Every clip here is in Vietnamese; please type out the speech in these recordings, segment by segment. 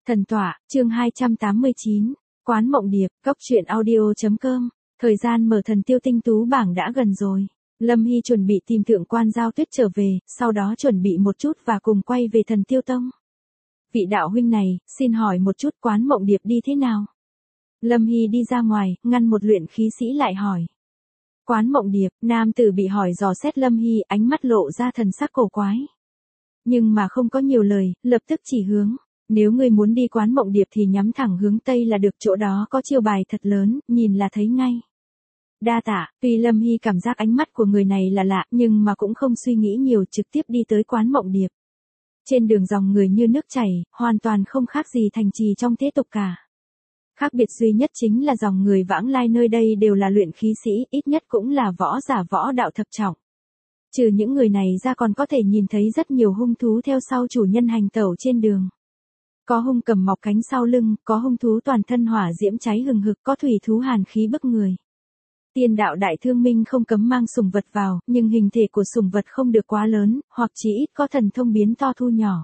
Thần tọa, chương 289, Quán Mộng Điệp, Cốc truyện audio.com, thời gian mở thần tiêu tinh tú bảng đã gần rồi. Lâm Hy chuẩn bị tìm Thượng Quan Giao Tuyết trở về, sau đó chuẩn bị một chút và cùng quay về thần tiêu tông. Vị đạo huynh này, xin hỏi một chút Quán Mộng Điệp đi thế nào? Lâm Hy đi ra ngoài, ngăn một luyện khí sĩ lại hỏi. Quán Mộng Điệp, nam tử bị hỏi dò xét Lâm Hy, ánh mắt lộ ra thần sắc cổ quái. Nhưng mà không có nhiều lời, lập tức chỉ hướng. Nếu ngươi muốn đi Quán Mộng Điệp thì nhắm thẳng hướng Tây là được, chỗ đó có chiêu bài thật lớn, nhìn là thấy ngay. Đa tạ, tuy Lâm Hy cảm giác ánh mắt của người này là lạ, nhưng mà cũng không suy nghĩ nhiều, trực tiếp đi tới Quán Mộng Điệp. Trên đường dòng người như nước chảy, hoàn toàn không khác gì thành trì trong thế tục cả. Khác biệt duy nhất chính là dòng người vãng lai nơi đây đều là luyện khí sĩ, ít nhất cũng là võ giả võ đạo thập trọng. Trừ những người này ra còn có thể nhìn thấy rất nhiều hung thú theo sau chủ nhân hành tẩu trên đường. Có hung cầm mọc cánh sau lưng, có hung thú toàn thân hỏa diễm cháy hừng hực, có thủy thú hàn khí bức người. Tiên đạo đại thương minh không cấm mang sủng vật vào, nhưng hình thể của sủng vật không được quá lớn, hoặc chỉ ít có thần thông biến to thu nhỏ.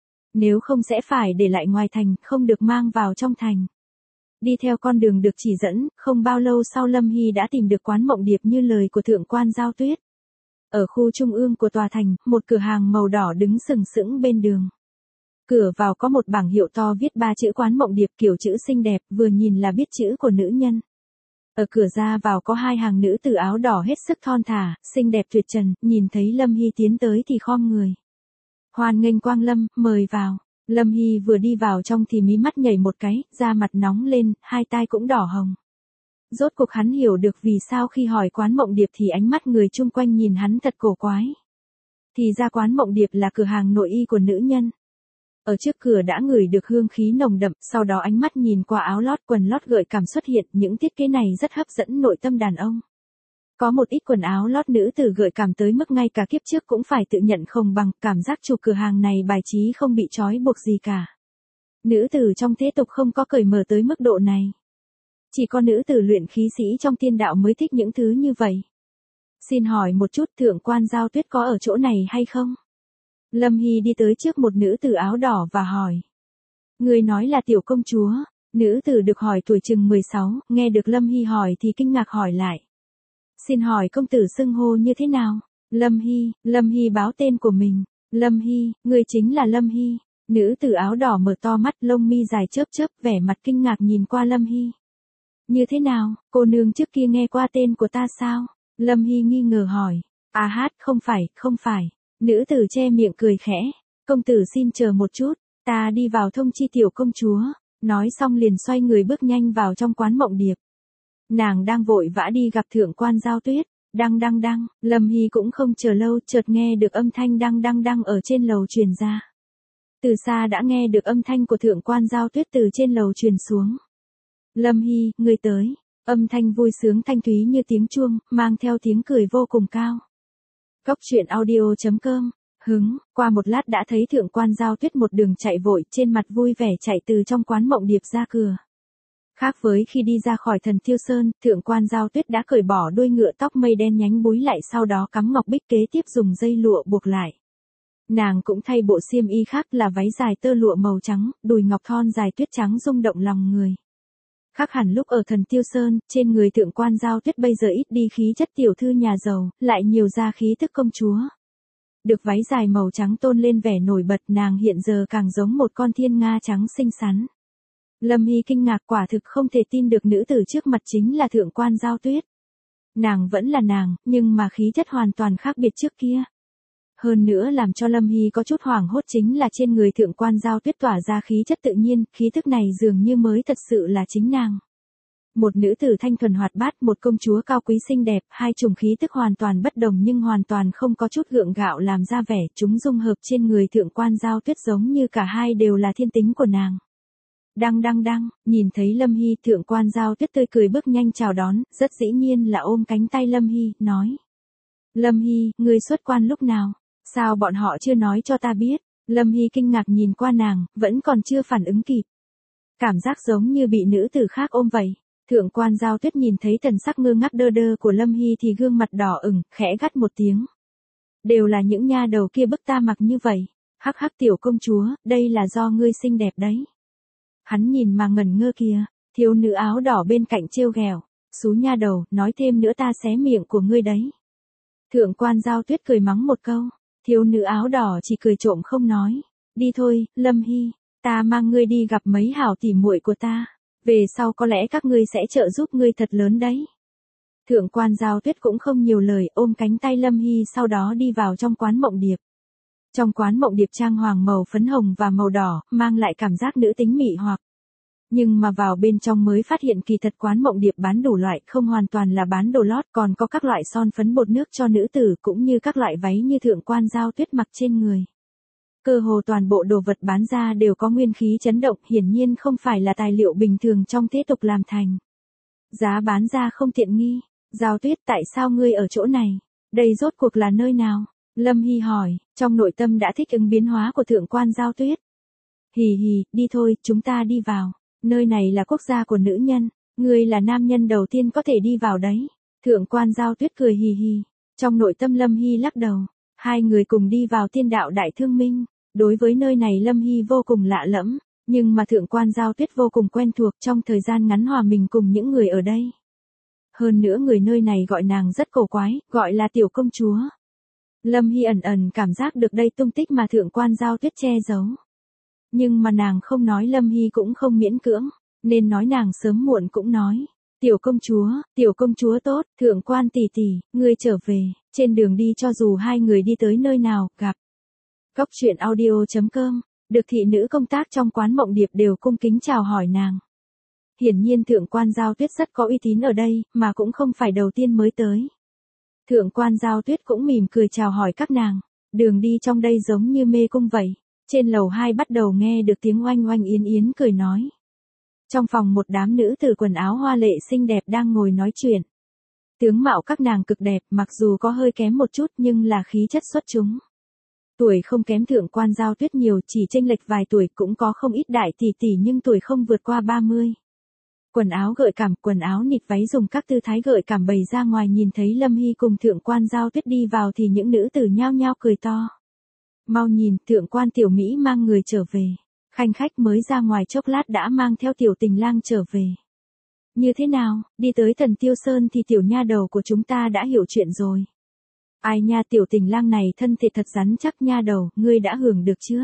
Nếu không sẽ phải để lại ngoài thành, không được mang vào trong thành. Đi theo con đường được chỉ dẫn, không bao lâu sau Lâm Hy đã tìm được Quán Mộng Điệp như lời của Thượng Quan Giao Tuyết. Ở khu trung ương của tòa thành, một cửa hàng màu đỏ đứng sừng sững bên đường. Cửa vào có một bảng hiệu to viết 3 chữ Quán Mộng Điệp, kiểu chữ xinh đẹp, vừa nhìn là biết chữ của nữ nhân. Ở cửa ra vào có 2 hàng nữ tử áo đỏ hết sức thon thả, xinh đẹp tuyệt trần, nhìn thấy Lâm Hy tiến tới thì khom người. Hoan nghênh Quang Lâm, mời vào. Lâm Hy vừa đi vào trong thì mí mắt nhảy một cái, da mặt nóng lên, hai tai cũng đỏ hồng. Rốt cuộc hắn hiểu được vì sao khi hỏi Quán Mộng Điệp thì ánh mắt người chung quanh nhìn hắn thật cổ quái. Thì ra Quán Mộng Điệp là cửa hàng nội y của nữ nhân. Ở trước cửa đã ngửi được hương khí nồng đậm, sau đó ánh mắt nhìn qua áo lót quần lót gợi cảm xuất hiện, những thiết kế này rất hấp dẫn nội tâm đàn ông. Có một ít quần áo lót nữ tử gợi cảm tới mức ngay cả kiếp trước cũng phải tự nhận không bằng, cảm giác chủ cửa hàng này bài trí không bị trói buộc gì cả. Nữ tử trong thế tục không có cởi mở tới mức độ này. Chỉ có nữ tử luyện khí sĩ trong tiên đạo mới thích những thứ như vậy. Xin hỏi một chút, Thượng Quan Giao Tuyết có ở chỗ này hay không? Lâm Hy đi tới trước một nữ tử áo đỏ và hỏi. Người nói là tiểu công chúa. Nữ tử được hỏi tuổi chừng 16, nghe được Lâm Hy hỏi thì kinh ngạc hỏi lại. Xin hỏi công tử xưng hô như thế nào? Lâm Hy báo tên của mình. Lâm Hy, người chính là Lâm Hy. Nữ tử áo đỏ mở to mắt, lông mi dài chớp chớp, vẻ mặt kinh ngạc nhìn qua Lâm Hy. Như thế nào, cô nương trước kia nghe qua tên của ta sao? Lâm Hy nghi ngờ hỏi. À hát, không phải. Nữ tử che miệng cười khẽ. Công tử xin chờ một chút, ta đi vào thông chi tiểu công chúa. Nói xong liền xoay người bước nhanh vào trong Quán Mộng Điệp. Nàng đang vội vã đi gặp Thượng Quan Giao Tuyết. Đăng, Lâm Hy cũng không chờ lâu, chợt nghe được âm thanh đăng ở trên lầu truyền ra. Từ xa đã nghe được âm thanh của Thượng Quan Giao Tuyết từ trên lầu truyền xuống. Lâm Hy, người tới. Âm thanh vui sướng thanh thúy như tiếng chuông, mang theo tiếng cười vô cùng cao. Cốc truyện audio.com, qua một lát đã thấy Thượng Quan Giao Tuyết một đường chạy vội, trên mặt vui vẻ chạy từ trong Quán Mộng Điệp ra cửa. Khác với khi đi ra khỏi thần Tiêu Sơn, Thượng Quan Giao Tuyết đã cởi bỏ đuôi ngựa tóc mây đen nhánh búi lại, sau đó cắm ngọc bích kế tiếp dùng dây lụa buộc lại. Nàng cũng thay bộ xiêm y khác là váy dài tơ lụa màu trắng, đùi ngọc thon dài tuyết trắng rung động lòng người. Khác hẳn lúc ở thần Tiêu Sơn, trên người Thượng Quan Giao Tuyết bây giờ ít đi khí chất tiểu thư nhà giàu, lại nhiều ra khí tức công chúa. Được váy dài màu trắng tôn lên vẻ nổi bật, nàng hiện giờ càng giống một con thiên nga trắng xinh xắn. Lâm Hy kinh ngạc, quả thực không thể tin được nữ tử trước mặt chính là Thượng Quan Giao Tuyết. Nàng vẫn là nàng, nhưng mà khí chất hoàn toàn khác biệt trước kia. Hơn nữa làm cho Lâm Hy có chút hoảng hốt chính là trên người Thượng Quan Giao Tuyết tỏa ra khí chất tự nhiên, khí tức này dường như mới thật sự là chính nàng. Một nữ tử thanh thuần hoạt bát, một công chúa cao quý xinh đẹp, hai chủng khí tức hoàn toàn bất đồng nhưng hoàn toàn không có chút gượng gạo làm ra vẻ, chúng dung hợp trên người Thượng Quan Giao Tuyết giống như cả hai đều là thiên tính của nàng. Đăng, nhìn thấy Lâm Hy, Thượng Quan Giao Tuyết tươi cười bước nhanh chào đón, rất dĩ nhiên là ôm cánh tay Lâm Hy, nói. Lâm Hy, ngươi xuất quan lúc nào? Sao bọn họ chưa nói cho ta biết? Lâm Hy kinh ngạc nhìn qua nàng, vẫn còn chưa phản ứng kịp. Cảm giác giống như bị nữ tử khác ôm vậy. Thượng Quan Giao Tuyết nhìn thấy thần sắc ngơ ngác đơ đơ của Lâm Hy thì gương mặt đỏ ửng, khẽ gắt một tiếng. Đều là những nha đầu kia bức ta mặc như vậy. Hắc hắc tiểu công chúa, đây là do ngươi xinh đẹp đấy. Hắn nhìn mà ngẩn ngơ kìa, thiếu nữ áo đỏ bên cạnh trêu ghẹo, xú nha đầu, nói thêm nữa ta xé miệng của ngươi đấy. Thượng quan Giao Tuyết cười mắng một câu, thiếu nữ áo đỏ chỉ cười trộm không nói. Đi thôi, Lâm Hy, ta mang ngươi đi gặp mấy hảo tỉ muội của ta, về sau có lẽ các ngươi sẽ trợ giúp ngươi thật lớn đấy. Thượng quan Giao Tuyết cũng không nhiều lời, ôm cánh tay Lâm Hy sau đó đi vào trong quán Mộng Điệp. Trong quán Mộng Điệp trang hoàng màu phấn hồng và màu đỏ, mang lại cảm giác nữ tính mị hoặc. Nhưng mà vào bên trong mới phát hiện kỳ thật quán Mộng Điệp bán đủ loại, không hoàn toàn là bán đồ lót, còn có các loại son phấn bột nước cho nữ tử cũng như các loại váy như Thượng quan Giao Tuyết mặc trên người. Cơ hồ toàn bộ đồ vật bán ra đều có nguyên khí chấn động, hiển nhiên không phải là tài liệu bình thường trong thế tục làm thành. Giá bán ra không tiện nghi. Giao Tuyết, tại sao ngươi ở chỗ này? Đây rốt cuộc là nơi nào? Lâm Hy hỏi, trong nội tâm đã thích ứng biến hóa của Thượng quan Giao Tuyết. Hì hì, đi thôi, chúng ta đi vào. Nơi này là quốc gia của nữ nhân, ngươi là nam nhân đầu tiên có thể đi vào đấy. Thượng quan Giao Tuyết cười hì hì. Trong nội tâm Lâm Hy lắc đầu. Hai người cùng đi vào Tiên Đạo Đại Thương Minh. Đối với nơi này Lâm Hy vô cùng lạ lẫm, nhưng mà Thượng quan Giao Tuyết vô cùng quen thuộc trong thời gian ngắn hòa mình cùng những người ở đây. Hơn nữa người nơi này gọi nàng rất cổ quái, gọi là tiểu công chúa. Lâm Hy ẩn ẩn cảm giác được đây tung tích mà Thượng quan Giao Tuyết che giấu. Nhưng mà nàng không nói Lâm Hy cũng không miễn cưỡng, nên nói nàng sớm muộn cũng nói. Tiểu công chúa tốt, Thượng quan tỷ tỷ, ngươi trở về, trên đường đi cho dù hai người đi tới nơi nào, gặp. Góc truyện audio.com, được thị nữ công tác trong quán Mộng Điệp đều cung kính chào hỏi nàng. Hiển nhiên Thượng quan Giao Tuyết rất có uy tín ở đây, mà cũng không phải đầu tiên mới tới. Thượng quan Giao Tuyết cũng mỉm cười chào hỏi các nàng, đường đi trong đây giống như mê cung vậy. Trên lầu 2 bắt đầu nghe được tiếng oanh oanh yến yến cười nói. Trong phòng một đám nữ tử quần áo hoa lệ xinh đẹp đang ngồi nói chuyện. Tướng mạo các nàng cực đẹp, mặc dù có hơi kém một chút nhưng là khí chất xuất chúng. Tuổi không kém Thượng quan Giao Tuyết nhiều, chỉ chênh lệch vài tuổi, cũng có không ít đại tỷ tỷ nhưng tuổi không vượt qua 30. Quần áo gợi cảm, quần áo nịt váy dùng các tư thái gợi cảm bày ra ngoài, nhìn thấy Lâm Hy cùng Thượng quan Giao Tuyết đi vào thì những nữ tử nhao nhao cười to. Mau nhìn, Thượng quan Tiểu Mỹ mang người trở về. Khanh khách mới ra ngoài chốc lát đã mang theo Tiểu Tình Lang trở về. Như thế nào, đi tới Thần Tiêu Sơn thì tiểu nha đầu của chúng ta đã hiểu chuyện rồi. Ai nha, Tiểu Tình Lang này thân thể thật rắn chắc nha đầu, ngươi đã hưởng được chưa?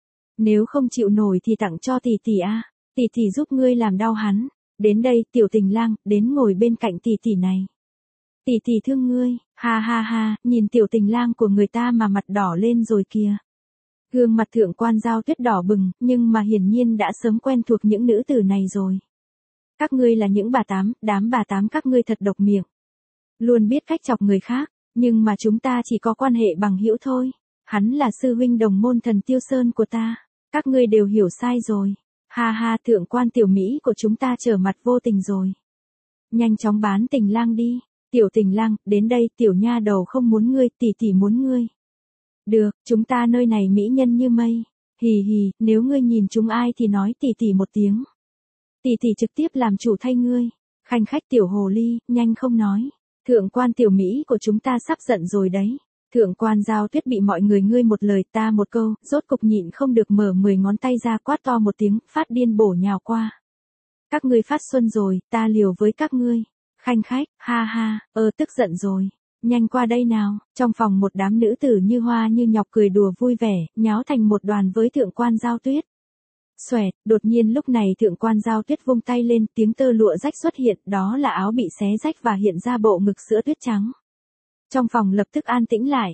Nếu không chịu nổi thì tặng cho tỷ tỷ a, tỷ tỷ giúp ngươi làm đau hắn. Đến đây, Tiểu Tình Lang, đến ngồi bên cạnh tỷ tỷ này. Tỷ tỷ thương ngươi, ha ha ha, nhìn Tiểu Tình Lang của người ta mà mặt đỏ lên rồi kìa. Gương mặt Thượng quan Giao Tuyết đỏ bừng, nhưng mà hiển nhiên đã sớm quen thuộc những nữ tử này rồi. Các ngươi là những bà tám, đám bà tám các ngươi thật độc miệng. Luôn biết cách chọc người khác, nhưng mà chúng ta chỉ có quan hệ bằng hữu thôi. Hắn là sư huynh đồng môn Thần Tiêu Sơn của ta. Các ngươi đều hiểu sai rồi. Ha ha, Thượng quan Tiểu Mỹ của chúng ta trở mặt vô tình rồi. Nhanh chóng bán Tình Lang đi. Tiểu Tình Lang, đến đây, tiểu nha đầu không muốn ngươi, tỷ tỷ muốn ngươi. Được, chúng ta nơi này mỹ nhân như mây. Hì hì, nếu ngươi nhìn chúng ai thì nói tỷ tỷ một tiếng. Tỷ tỷ trực tiếp làm chủ thay ngươi. Khanh khách tiểu hồ ly, nhanh không nói. Thượng quan Tiểu Mỹ của chúng ta sắp giận rồi đấy. Thượng quan Giao Tuyết bị mọi người ngươi một lời ta một câu, rốt cục nhịn không được mở 10 ngón tay ra quát to một tiếng, phát điên bổ nhào qua. Các ngươi phát xuân rồi, ta liều với các ngươi. Khanh khách, ha ha, tức giận rồi. Nhanh qua đây nào, trong phòng một đám nữ tử như hoa như nhọc cười đùa vui vẻ, nháo thành một đoàn với Thượng quan Giao Tuyết. Xoẹt, đột nhiên lúc này Thượng quan Giao Tuyết vung tay lên, tiếng tơ lụa rách xuất hiện, đó là áo bị xé rách và hiện ra bộ ngực sữa tuyết trắng. Trong phòng lập tức an tĩnh lại.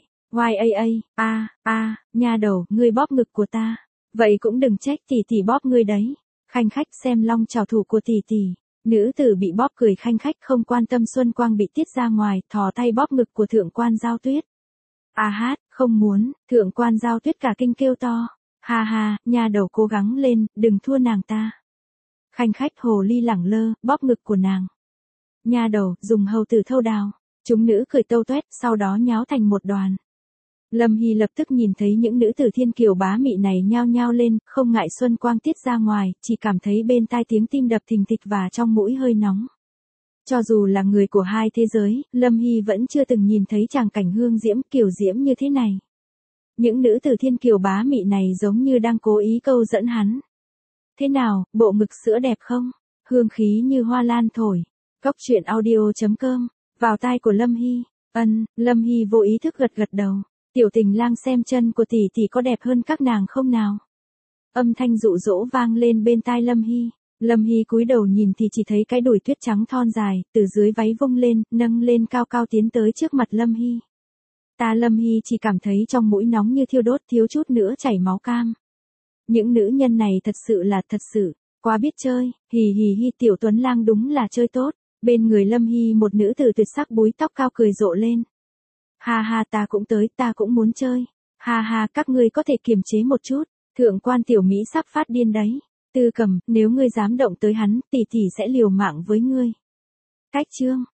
Nha đầu, ngươi bóp ngực của ta. Vậy cũng đừng trách tỷ tỷ bóp ngươi đấy. Khanh khách xem long trào thủ của tỷ tỷ. Nữ tử bị bóp cười khanh khách không quan tâm xuân quang bị tiết ra ngoài, thò tay bóp ngực của Thượng quan Giao Tuyết. Không muốn, Thượng quan Giao Tuyết cả kinh kêu to. Ha ha, nha đầu cố gắng lên, đừng thua nàng ta. Khanh khách hồ ly lẳng lơ, bóp ngực của nàng. Nha đầu, dùng hầu tử thâu đào. Chúng nữ cười tâu tuét, sau đó nháo thành một đoàn. Lâm Hy lập tức nhìn thấy những nữ tử thiên kiều bá mị này nhao nhao lên, không ngại xuân quang tiết ra ngoài, chỉ cảm thấy bên tai tiếng tim đập thình thịch và trong mũi hơi nóng. Cho dù là người của hai thế giới, Lâm Hy vẫn chưa từng nhìn thấy tràng cảnh hương diễm kiều diễm như thế này. Những nữ tử thiên kiều bá mị này giống như đang cố ý câu dẫn hắn. Thế nào, bộ ngực sữa đẹp không? Hương khí như hoa lan thổi. Cốc truyện audio.com. Vào tai của Lâm Hy. Lâm Hy vô ý thức gật gật đầu. Tiểu Tình Lang xem chân của tỷ tỷ có đẹp hơn các nàng không nào? Âm thanh dụ dỗ vang lên bên tai Lâm Hy. Lâm Hy cúi đầu nhìn thì chỉ thấy cái đùi tuyết trắng thon dài, từ dưới váy vung lên, nâng lên cao cao tiến tới trước mặt Lâm Hy. Lâm Hy chỉ cảm thấy trong mũi nóng như thiêu đốt, thiếu chút nữa chảy máu cam. Những nữ nhân này thật sự, quá biết chơi, hì hì hi, Tiểu Tuấn Lang đúng là chơi tốt. Bên người Lâm Hy một nữ tử tuyệt sắc búi tóc cao cười rộ lên. Ha ha, ta cũng tới, ta cũng muốn chơi. Ha ha, các ngươi có thể kiềm chế một chút, thượng quan tiểu Mỹ sắp phát điên đấy. Tư Cầm, nếu ngươi dám động tới hắn, tỷ tỷ sẽ liều mạng với ngươi. Cách chương